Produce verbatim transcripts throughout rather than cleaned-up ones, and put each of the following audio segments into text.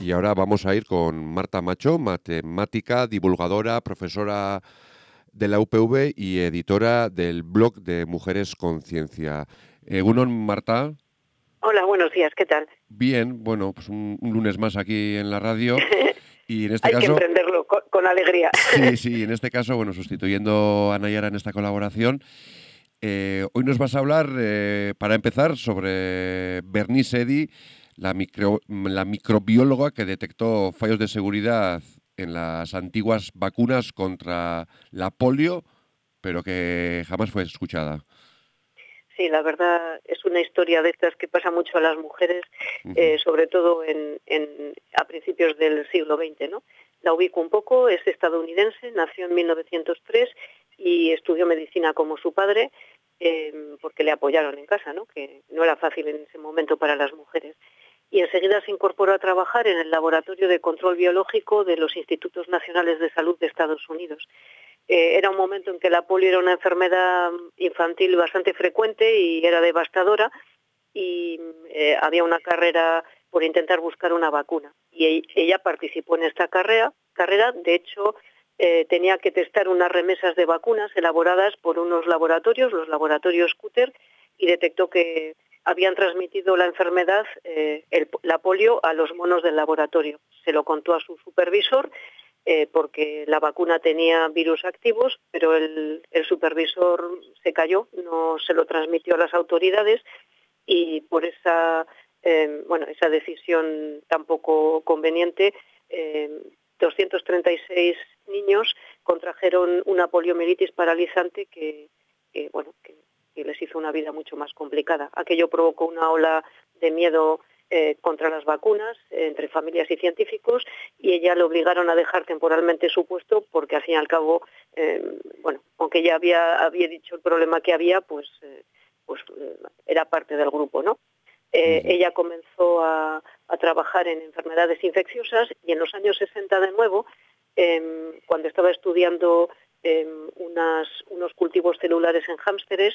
Y ahora vamos a ir con Marta Macho, matemática, divulgadora, profesora de la U P V y editora del blog de Mujeres Conciencia. Egunon, Marta. Hola, buenos días, ¿qué tal? Bien, bueno, pues un, un lunes más aquí en la radio y en este Hay que caso, emprenderlo con, con alegría. sí, sí, en este caso, bueno, sustituyendo a Nayara en esta colaboración, eh, hoy nos vas a hablar, eh, para empezar, sobre Bernice Eddy, la, micro, la microbióloga que detectó fallos de seguridad en las antiguas vacunas contra la polio, pero que jamás fue escuchada. Sí, la verdad es una historia de estas que pasa mucho a las mujeres, Uh-huh. eh, sobre todo en, en, a principios del siglo veinte, ¿no? La ubico un poco, es estadounidense, nació en mil novecientos tres y estudió medicina como su padre, eh, porque le apoyaron en casa, ¿no? Que no era fácil en ese momento para las mujeres. Y enseguida se incorporó a trabajar en el Laboratorio de Control Biológico de los Institutos Nacionales de Salud de Estados Unidos. Eh, era un momento en que la polio era una enfermedad infantil bastante frecuente y era devastadora, y eh, había una carrera por intentar buscar una vacuna. Y ella participó en esta carrera, carrera de hecho, eh, tenía que testar unas remesas de vacunas elaboradas por unos laboratorios, los laboratorios Cutter, y detectó que habían transmitido la enfermedad, eh, el, la polio, a los monos del laboratorio. Se lo contó a su supervisor, eh, porque la vacuna tenía virus activos, pero el, el supervisor se cayó, no se lo transmitió a las autoridades, y por esa, eh, bueno, esa decisión tan poco conveniente, eh, doscientos treinta y seis niños contrajeron una poliomielitis paralizante que, que, bueno, que, que les hizo una vida mucho más complicada. Aquello provocó una ola de miedo eh, contra las vacunas eh, entre familias y científicos, y ella le obligaron a dejar temporalmente su puesto porque al fin y al cabo, eh, bueno, aunque ya había, había dicho el problema que había, pues... Eh, pues era parte del grupo, ¿no? Eh, Uh-huh. ella comenzó a, a trabajar en enfermedades infecciosas y en los años sesenta de nuevo, eh, cuando estaba estudiando eh, unas, unos cultivos celulares en hámsteres,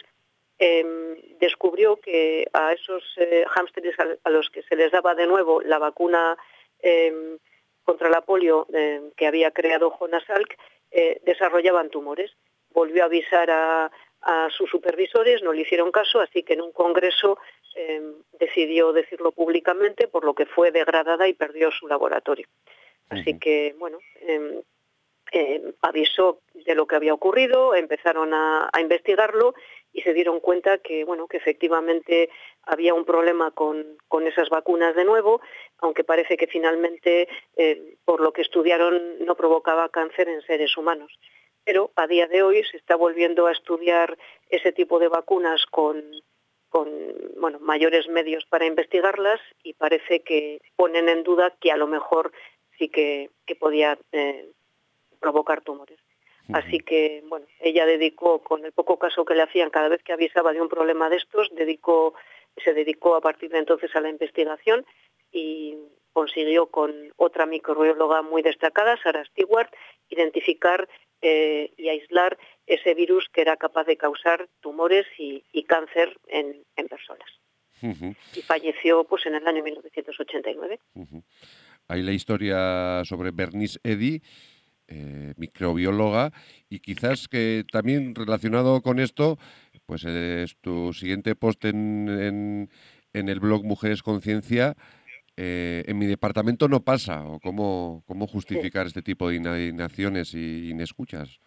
eh, descubrió que a esos eh, hámsteres a, a los que se les daba de nuevo la vacuna eh, contra la polio eh, que había creado Jonas Salk, eh, desarrollaban tumores. Volvió a avisar a a sus supervisores, no le hicieron caso, así que en un congreso eh, decidió decirlo públicamente, por lo que fue degradada y perdió su laboratorio. Así Uh-huh. que, bueno, eh, eh, avisó de lo que había ocurrido, empezaron a, a investigarlo y se dieron cuenta que, bueno, que efectivamente había un problema con, con esas vacunas de nuevo, aunque parece que finalmente, eh, por lo que estudiaron, no provocaba cáncer en seres humanos. Pero a día de hoy se está volviendo a estudiar ese tipo de vacunas con, con bueno, mayores medios para investigarlas, y parece que ponen en duda que a lo mejor sí que, que podía eh, provocar tumores. Así Uh-huh. que, bueno, ella dedicó, con el poco caso que le hacían cada vez que avisaba de un problema de estos, dedicó, se dedicó a partir de entonces a la investigación y consiguió, con otra microbióloga muy destacada, Sarah Stewart, identificar eh, y aislar ese virus que era capaz de causar tumores y, y cáncer en, en personas. Uh-huh. Y falleció pues en el año mil novecientos ochenta y nueve. Uh-huh. Hay la historia sobre Bernice Eddy, eh, microbióloga, y quizás que también relacionado con esto, pues es tu siguiente post en, en, en el blog Mujeres Conciencia. Eh, en mi departamento no pasa, o cómo, cómo Sí. justificar este tipo de inacciones y inescuchas.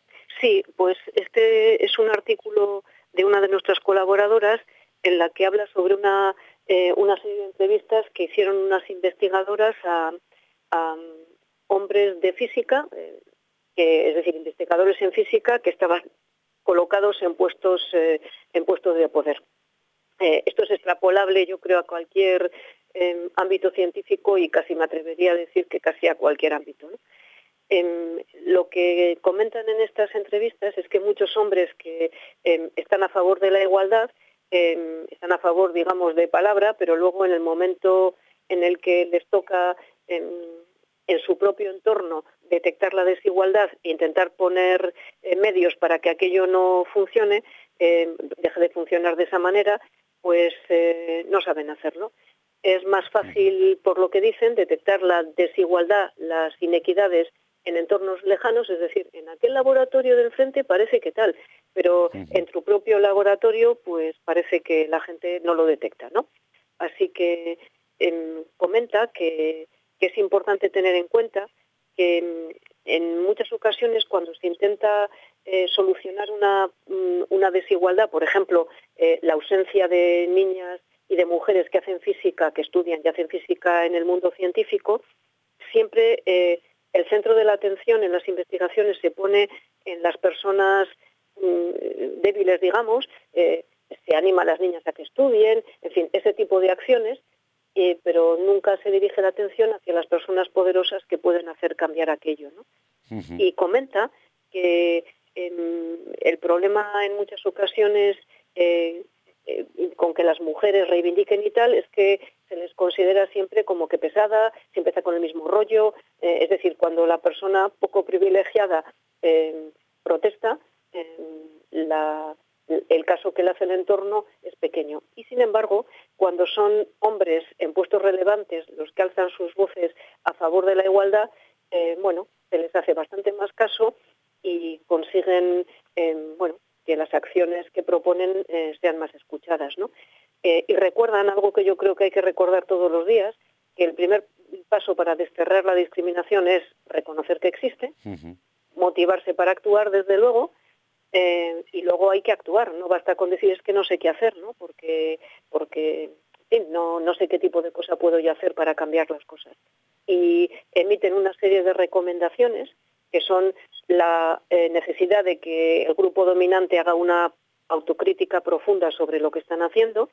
Sí, pues este es un artículo de una de nuestras colaboradoras en la que habla sobre una, eh, una serie de entrevistas que hicieron unas investigadoras a, a hombres de física, eh, que, es decir, investigadores en física que estaban colocados en puestos, eh, en puestos de poder. Eh, esto es extrapolable, yo creo, a cualquier eh, ámbito científico, y casi me atrevería a decir que casi a cualquier ámbito, ¿no? Eh, lo que comentan en estas entrevistas es que muchos hombres que eh, están a favor de la igualdad, eh, están a favor, digamos, de palabra, pero luego en el momento en el que les toca eh, en su propio entorno detectar la desigualdad e intentar poner eh, medios para que aquello no funcione, eh, deje de funcionar de esa manera, pues eh, no saben hacerlo. es más fácil, por lo que dicen, detectar la desigualdad, las inequidades en entornos lejanos, es decir, en aquel laboratorio del frente parece que tal, pero en tu propio laboratorio pues parece que la gente no lo detecta, ¿no? Así que eh, comenta que, que es importante tener en cuenta que eh, en muchas ocasiones cuando se intenta eh, solucionar una, una desigualdad, por ejemplo, eh, la ausencia de niñas y de mujeres que hacen física, que estudian y hacen física en el mundo científico, siempre eh, el centro de la atención en las investigaciones se pone en las personas mmm, débiles, digamos, eh, se anima a las niñas a que estudien, en fin, ese tipo de acciones, eh, pero nunca se dirige la atención hacia las personas poderosas que pueden hacer cambiar aquello, ¿no? Uh-huh. Y comenta que eh, el problema en muchas ocasiones eh, eh, con que las mujeres reivindiquen y tal es que se les considera siempre como que pesada, se empieza con el mismo rollo, eh, es decir, cuando la persona poco privilegiada eh, protesta, eh, la, el caso que le hace el entorno es pequeño. Y sin embargo, cuando son hombres en puestos relevantes los que alzan sus voces a favor de la igualdad, eh, bueno, se les hace bastante más caso y consiguen, eh, bueno, que las acciones que proponen eh, sean más escuchadas, ¿no? Eh, y recuerdan algo que yo creo que hay que recordar todos los días, que el primer paso para desterrar la discriminación es reconocer que existe, uh-huh. motivarse para actuar, desde luego, eh, y luego hay que actuar. No basta con decir es que no sé qué hacer, ¿no? Porque, porque en fin, no, no sé qué tipo de cosa puedo yo hacer para cambiar las cosas. Y emiten una serie de recomendaciones que son la eh, necesidad de que el grupo dominante haga una autocrítica profunda sobre lo que están haciendo,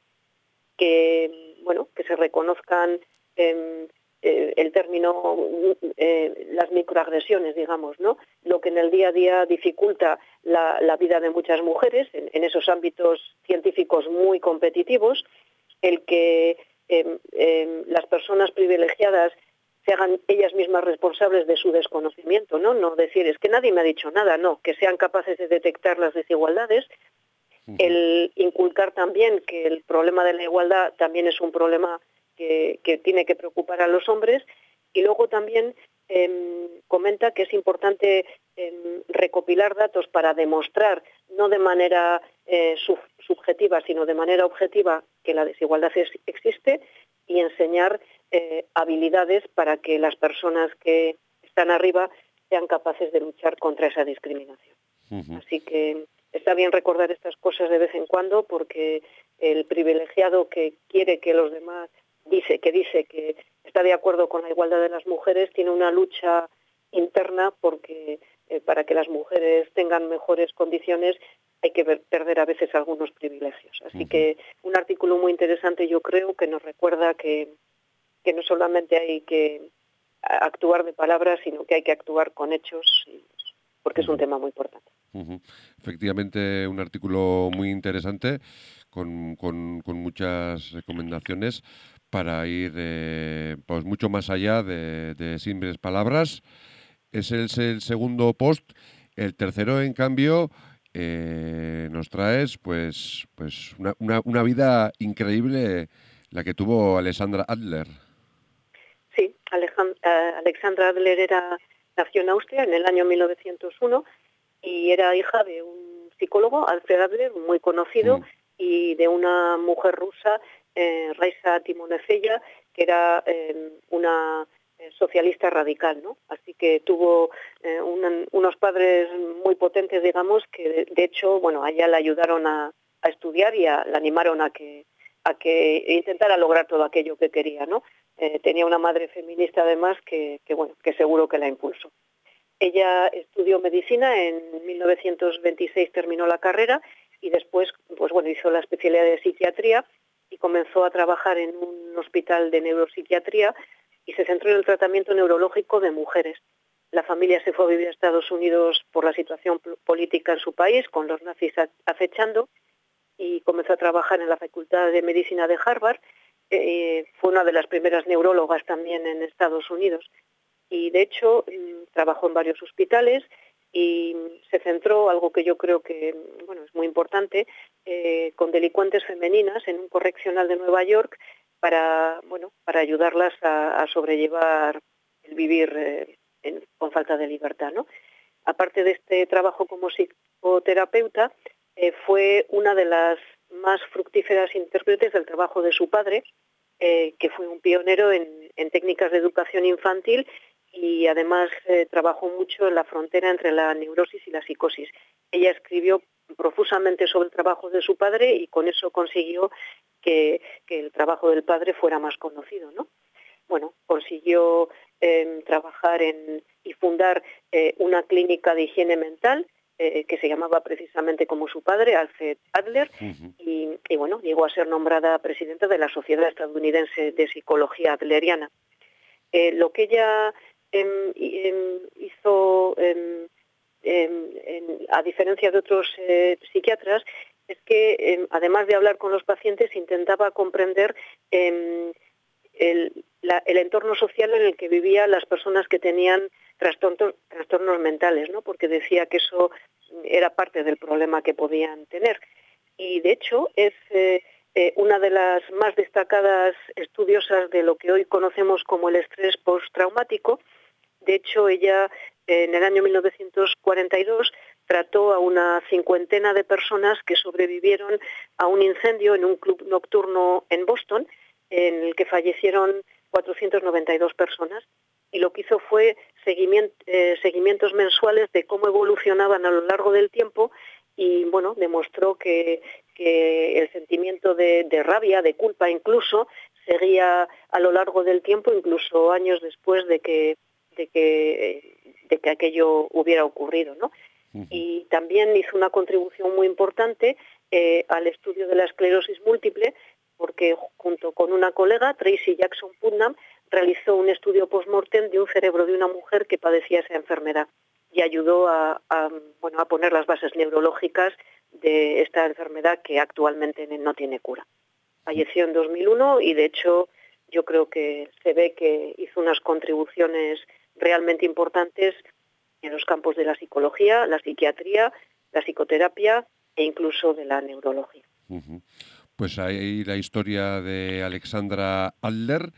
que bueno, que se reconozcan eh, eh, el término eh, las microagresiones, digamos, ¿no? Lo que en el día a día dificulta la, la vida de muchas mujeres en, en esos ámbitos científicos muy competitivos, el que eh, eh, las personas privilegiadas se hagan ellas mismas responsables de su desconocimiento, ¿no? No decir, es que nadie me ha dicho nada, no, que sean capaces de detectar las desigualdades, uh-huh. el inculcar también que el problema de la igualdad también es un problema que, que tiene que preocupar a los hombres, y luego también eh, comenta que es importante eh, recopilar datos para demostrar, no de manera eh, sub, subjetiva, sino de manera objetiva, que la desigualdad es, existe, y enseñar eh, habilidades para que las personas que están arriba sean capaces de luchar contra esa discriminación. Uh-huh. Así que está bien recordar estas cosas de vez en cuando, porque el privilegiado que quiere que los demás, dice que dice que está de acuerdo con la igualdad de las mujeres, tiene una lucha interna porque eh, para que las mujeres tengan mejores condiciones hay que ver, perder a veces algunos privilegios. Así uh-huh. que un artículo muy interesante, yo creo, que nos recuerda que, que no solamente hay que actuar de palabras, sino que hay que actuar con hechos, porque uh-huh. es un tema muy importante. Uh-huh. Efectivamente, un artículo muy interesante, con, con, con muchas recomendaciones para ir eh, pues mucho más allá de, de simples palabras. Es el, el segundo post. El tercero, en cambio, eh, nos traes pues, pues una, una, una vida increíble la que tuvo Alexandra Adler. Sí, Alejand- uh, Alexandra Adler era, nació en Austria en el año mil novecientos uno y era hija de un psicólogo, Alfred Adler, muy conocido, mm. y de una mujer rusa, eh, Raisa Timonefeya, que era eh, una socialista radical, ¿no? Así que tuvo eh, un, unos padres muy potentes, digamos, que de, de hecho, bueno, a ella la ayudaron a, a estudiar y a, la animaron a que a que intentara lograr todo aquello que quería, ¿no? Eh, tenía una madre feminista además que, que, bueno, que seguro que la impulsó. Ella estudió medicina, en mil novecientos veintiséis terminó la carrera y después, pues bueno, hizo la especialidad de psiquiatría y comenzó a trabajar en un hospital de neuropsiquiatría y se centró en el tratamiento neurológico de mujeres. La familia se fue a vivir a Estados Unidos por la situación política en su país, con los nazis acechando, y comenzó a trabajar en la Facultad de Medicina de Harvard. Eh, fue una de las primeras neurólogas también en Estados Unidos. Y de hecho trabajó en varios hospitales y se centró, algo que yo creo que bueno es muy importante, eh, con delincuentes femeninas en un correccional de Nueva York, para, bueno, para ayudarlas a, a sobrellevar el vivir eh, en, con falta de libertad, ¿no? Aparte de este trabajo como psicoterapeuta, eh, fue una de las más fructíferas intérpretes del trabajo de su padre, eh, que fue un pionero en, en técnicas de educación infantil y además eh, trabajó mucho en la frontera entre la neurosis y la psicosis. Ella escribió profusamente sobre el trabajo de su padre y con eso consiguió que, que el trabajo del padre fuera más conocido, ¿no? Bueno, consiguió eh, trabajar en, y fundar eh, una clínica de higiene mental eh, que se llamaba precisamente como su padre, Alfred Adler, Ujú. y, y bueno, llegó a ser nombrada presidenta de la Sociedad Estadounidense de Psicología Adleriana. Eh, lo que ella eh, eh, hizo, eh, eh, a diferencia de otros eh, psiquiatras, es que eh, además de hablar con los pacientes intentaba comprender eh, el, la, el entorno social en el que vivían las personas que tenían trastornos, trastornos mentales, ¿no? Porque decía que eso era parte del problema que podían tener. Y de hecho es eh, eh, una de las más destacadas estudiosas de lo que hoy conocemos como el estrés postraumático. De hecho, ella eh, en el año mil novecientos cuarenta y dos trató a una cincuentena de personas que sobrevivieron a un incendio en un club nocturno en Boston, en el que fallecieron cuatrocientas noventa y dos personas, y lo que hizo fue seguimiento, eh, seguimientos mensuales de cómo evolucionaban a lo largo del tiempo y, bueno, demostró que, que el sentimiento de, de rabia, de culpa incluso, seguía a lo largo del tiempo, incluso años después de que, de que, de que aquello hubiera ocurrido, ¿no? Ujú. Y también hizo una contribución muy importante eh, al estudio de la esclerosis múltiple, porque junto con una colega, Tracy Jackson Putnam, realizó un estudio post-mortem de un cerebro de una mujer que padecía esa enfermedad y ayudó a, a, bueno, a poner las bases neurológicas de esta enfermedad que actualmente no tiene cura. Falleció en dos mil uno y, de hecho, yo creo que se ve que hizo unas contribuciones realmente importantes en los campos de la psicología, la psiquiatría, la psicoterapia e incluso de la neurología. Ujú. Pues ahí la historia de Alexandra Adler.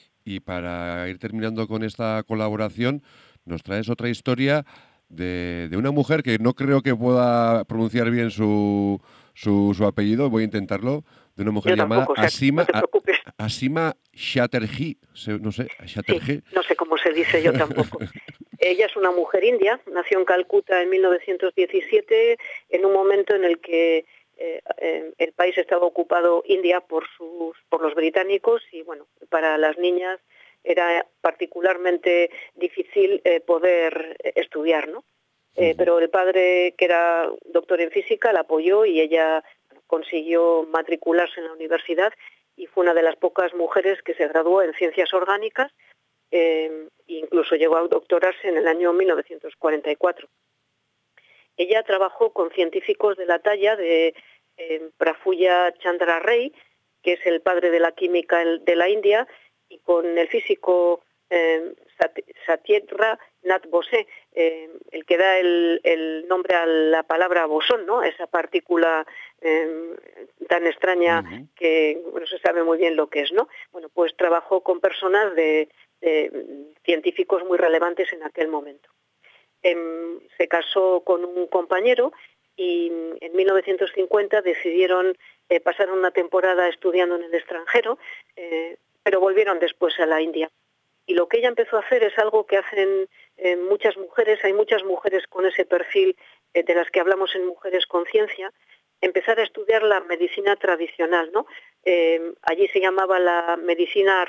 Y para ir terminando con esta colaboración, nos traes otra historia de, de una mujer que no creo que pueda pronunciar bien su, su, su apellido, voy a intentarlo, de una mujer Yo llamada tampoco, o sea, no Asima, te A- preocupes. Asima Chatterjee, se- no sé, Sí, Chatterjee. no sé cómo se dice, yo tampoco. Ella es una mujer india, nació en Calcuta en mil novecientos diecisiete, en un momento en el que eh, eh, el país estaba ocupado, India, por, sus, por los británicos y, bueno, para las niñas era particularmente difícil eh, poder estudiar, ¿no? Eh, Ujú. pero el padre, que era doctor en física, la apoyó y ella consiguió matricularse en la universidad y fue una de las pocas mujeres que se graduó en ciencias orgánicas. Eh, incluso llegó a doctorarse en el año mil novecientos cuarenta y cuatro. Ella trabajó con científicos de la talla de eh, Prafulla Chandra Ray, que es el padre de la química de la India, y con el físico eh, Satyendra Nath Bose, eh, el que da el, el nombre a la palabra bosón, ¿no? Esa partícula eh, tan extraña Ujú. que no se sabe muy bien lo que es, ¿no? Bueno, pues trabajó con personas de, de científicos muy relevantes en aquel momento. Eh, se casó con un compañero y en mil novecientos cincuenta decidieron eh, pasar una temporada estudiando en el extranjero, eh, pero volvieron después a la India. Y lo que ella empezó a hacer es algo que hacen eh, muchas mujeres, hay muchas mujeres con ese perfil eh, de las que hablamos en Mujeres con Ciencia, empezar a estudiar la medicina tradicional, ¿no? Eh, allí se llamaba la medicina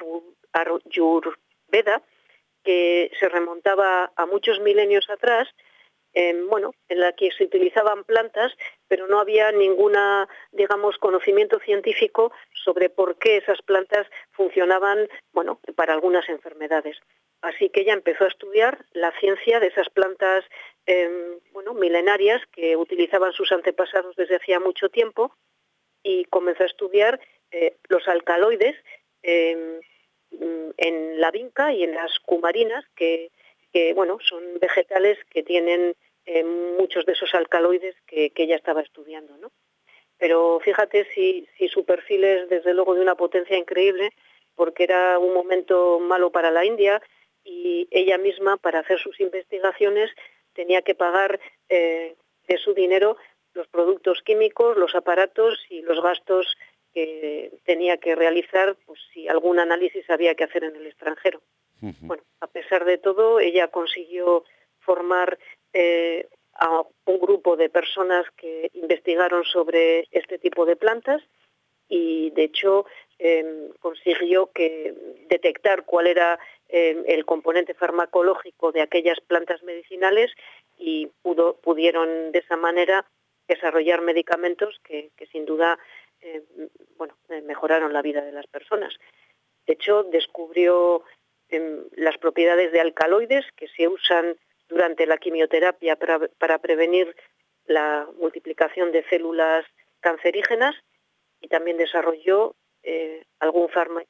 Ayurveda, que se remontaba a muchos milenios atrás, eh, bueno, en la que se utilizaban plantas, pero no había ninguna, digamos, conocimiento científico sobre por qué esas plantas funcionaban, bueno, para algunas enfermedades. Así que ella empezó a estudiar la ciencia de esas plantas, eh, bueno, milenarias que utilizaban sus antepasados desde hacía mucho tiempo y comenzó a estudiar eh, los alcaloides eh, en la vinca y en las cumarinas, que, que bueno, son vegetales que tienen eh, muchos de esos alcaloides que, que ella estaba estudiando, ¿no? pero fíjate si, si su perfil es desde luego de una potencia increíble, porque era un momento malo para la India y ella misma, para hacer sus investigaciones, tenía que pagar eh, de su dinero los productos químicos, los aparatos y los gastos que tenía que realizar, pues si algún análisis había que hacer en el extranjero. Uh-huh. Bueno, a pesar de todo, ella consiguió formar eh, a un grupo de personas que investigaron sobre este tipo de plantas y, de hecho, eh, consiguió que detectar cuál era eh, el componente farmacológico de aquellas plantas medicinales y pudo, pudieron de esa manera desarrollar medicamentos que, que sin duda eh, bueno, eh, mejoraron la vida de las personas. De hecho, descubrió eh, las propiedades de alcaloides que se usan durante la quimioterapia para, para prevenir la multiplicación de células cancerígenas y también desarrolló eh, algún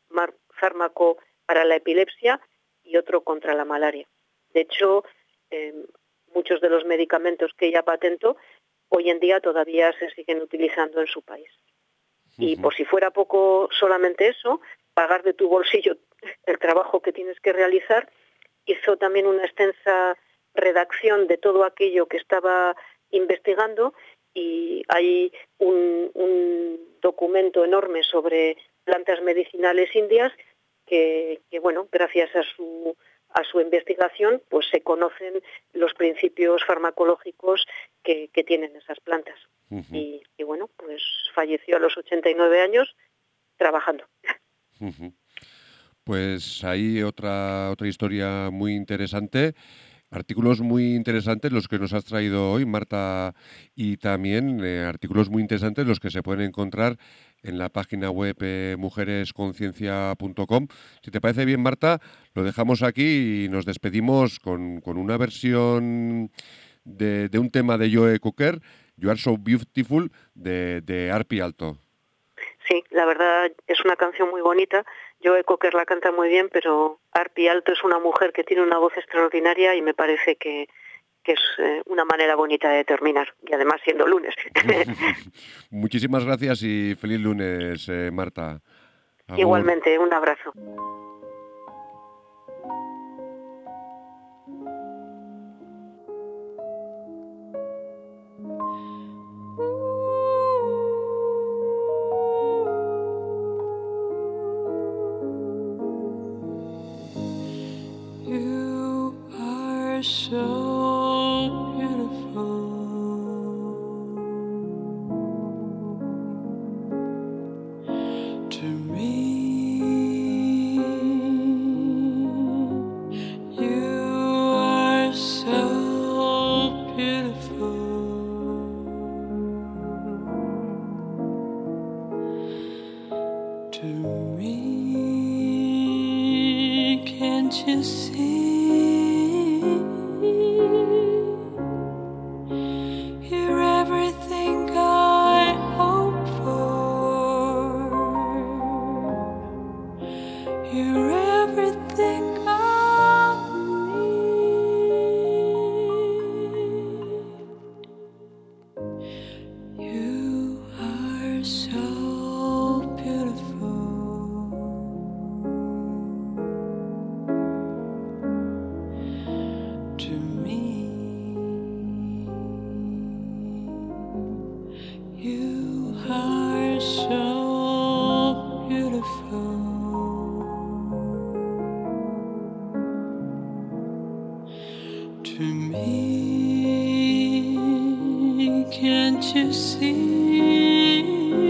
fármaco para la epilepsia y otro contra la malaria. De hecho, eh, muchos de los medicamentos que ella patentó hoy en día todavía se siguen utilizando en su país. Uh-huh. Y por si fuera poco solamente eso, pagar de tu bolsillo el trabajo que tienes que realizar, hizo también una extensa redacción de todo aquello que estaba investigando y hay un, un documento enorme sobre plantas medicinales indias que, que bueno, gracias a su a su investigación, pues se conocen los principios farmacológicos que, que tienen esas plantas. Uh-huh. Y, y bueno, pues falleció a los ochenta y nueve años trabajando. Uh-huh. Pues hay otra, otra historia muy interesante. Artículos muy interesantes los que nos has traído hoy, Marta, y también eh, artículos muy interesantes los que se pueden encontrar en la página web eh, mujeres conciencia punto com. Si te parece bien, Marta, lo dejamos aquí y nos despedimos con, con una versión de, de un tema de Joe Cocker, You Are So Beautiful, de, de Arpi Alto. Sí, la verdad es una canción muy bonita. Joe Cocker la canta muy bien, pero Arpi Alto es una mujer que tiene una voz extraordinaria y me parece que, que es eh, una manera bonita de terminar, y además siendo lunes. Muchísimas gracias y feliz lunes, eh, Marta. Agur. Igualmente, un abrazo. So beautiful to me. You are so beautiful to me. Can't you see? To me, can't you see?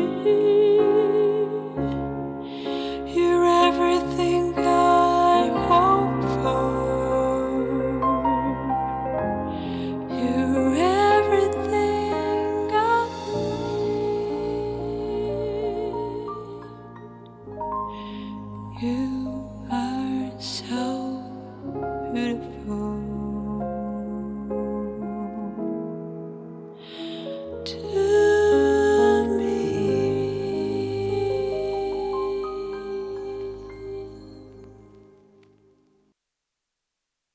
You're everything I hope for. You're everything I need. You